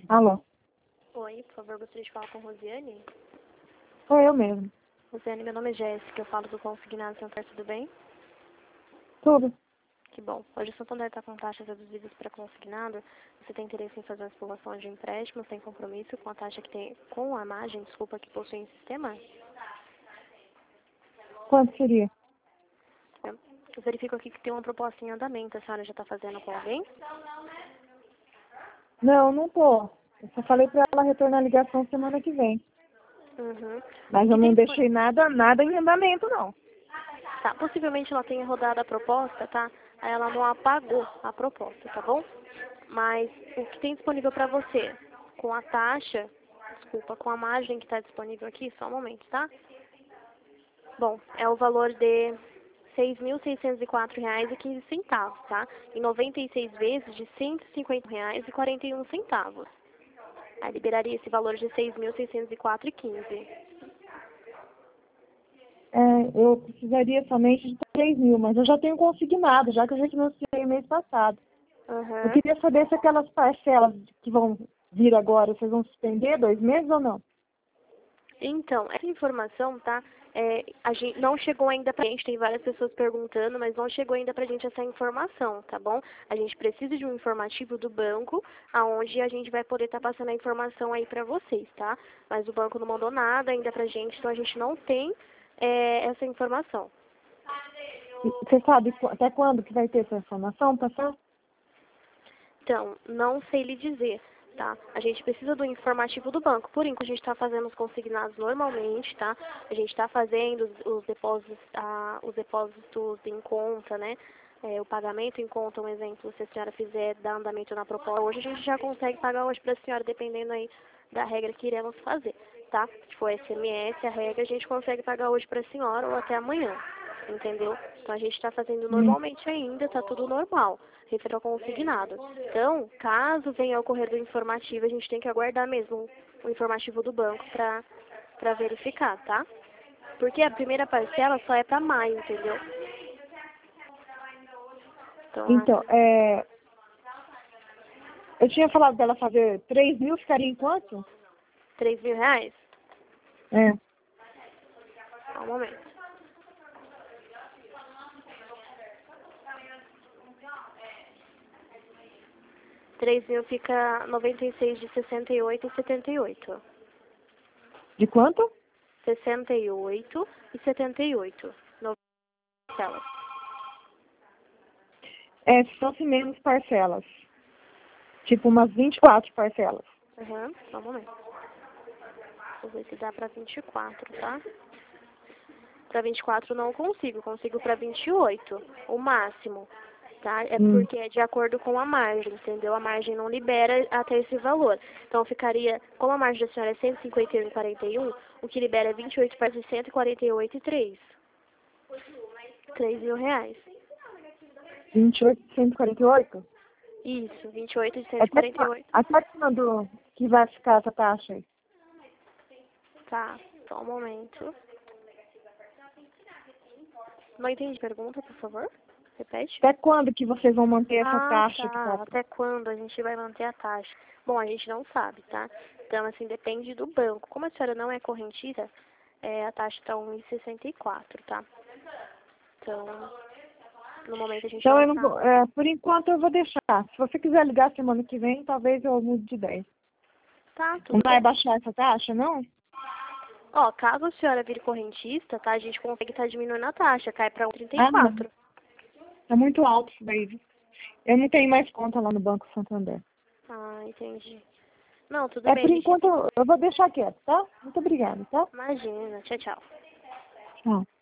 Alô? Oi, por favor, gostaria de falar com Rosiane. Sou eu mesmo. Rosiane, meu nome é Jéssica, eu falo do Consignado Santander, tudo bem? Tudo. Que bom. Hoje o Santander está com taxas reduzidas para consignado. Você tem interesse em fazer uma simulação de empréstimo sem compromisso com a taxa que tem, com a margem, desculpa, que possui em sistema? Quanto seria? Eu verifico aqui que tem uma proposta em andamento. A senhora já está fazendo com alguém? Não, não tô. Eu só falei pra ela retornar a ligação semana que vem. Uhum. Mas eu Que não tem deixei nada em andamento, não. Tá, possivelmente ela tenha rodado a proposta, tá? Aí ela não apagou a proposta, tá bom? Mas o que tem disponível para você, com a taxa, desculpa, com a margem que está disponível aqui, só um momento, tá? Bom, é o valor de R$ 6.604,15, tá? Em 96 vezes de R$ 150,41. Aí liberaria esse valor de R$ 6.604,15. Eu precisaria somente de 3 mil, mas eu já tenho consignado, já que eu já financiei mês passado. Eu Uhum. queria saber se aquelas parcelas que vão vir agora, vocês vão suspender 2 meses ou não? Então, essa informação, tá? A gente não chegou ainda pra gente, tem várias pessoas perguntando, mas não chegou ainda pra gente essa informação, tá bom? A gente precisa de um informativo do banco, aonde a gente vai poder estar passando a informação aí pra vocês, tá? Mas o banco não mandou nada ainda pra gente, então a gente não tem essa informação. E você sabe até quando que vai ter essa informação, passar? Então, não sei lhe dizer, tá? A gente precisa do informativo do banco. Por enquanto, a gente está fazendo os consignados normalmente, tá? A gente está fazendo os depósitos em conta, né? O pagamento em conta, um exemplo, se a senhora fizer dar andamento na proposta, hoje a gente já consegue pagar hoje para a senhora, dependendo aí da regra que iremos fazer, tá? Se for SMS, a regra, a gente consegue pagar hoje para a senhora ou até amanhã, entendeu? Então a gente está fazendo normalmente ainda, tá tudo normal, referente ao consignado. Então, caso venha a ocorrer do informativo, a gente tem que aguardar mesmo o informativo do banco para verificar, tá? Porque a primeira parcela só é para maio, entendeu? Então, eu tinha falado dela fazer 3 mil, ficaria em quanto? R$ 3.000? É. Só um momento. R$ 3.000 fica 96 de 68 e 78. De quanto? 68 e 78. No parcelas. Se fosse menos parcelas. Tipo umas 24 parcelas. Só um momento. Vou ver se dá pra 24, tá? Pra 24 não consigo pra 28, o máximo, tá? É porque é de acordo com a margem, entendeu? A margem não libera até esse valor. Então ficaria, como a margem da senhora é 151,41, o que libera é 28 para 148,3. R$ 3.000. 28,148? Isso, 28 de 148. Até quando que vai ficar essa taxa aí? Tá, só um momento. Não entendi. Pergunta, por favor. Repete. Até quando que vocês vão manter essa taxa que Tá. tá? Até quando a gente vai manter a taxa? Bom, a gente não sabe, tá? Então, assim, depende do banco. Como a senhora não é correntista, a taxa está 1,64, tá? Então, no momento a gente Então, não eu não sabe. vou, por enquanto eu vou deixar. Se você quiser ligar semana que vem, talvez eu mude de ideia. Tá, Não tudo vai bem. baixar essa taxa, não? Ó, caso a senhora vire correntista, tá? A gente consegue estar diminuindo a taxa, cai para Ah, não. 1,34. É muito alto isso daí. Viu? Eu não tenho mais conta lá no Banco Santander. Ah, entendi. Não, tudo bem, Por gente. enquanto eu vou deixar quieto, tá? Muito obrigada, tá? Imagina. Tchau, tchau. Tchau.